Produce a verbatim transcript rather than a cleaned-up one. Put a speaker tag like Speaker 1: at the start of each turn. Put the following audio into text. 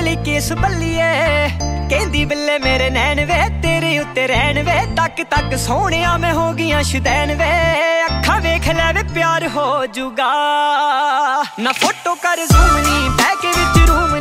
Speaker 1: बल्ली केस बल्लीए कहंदी बिल्ले मेरे नैन वे तेरे उत्ते रहन वे तक तक सोहणिया मैं हो गईयां शुदैन वे अखा वेख लै वे प्यार हो जूगा ना फोटो कर जूम नी बैके विच रूम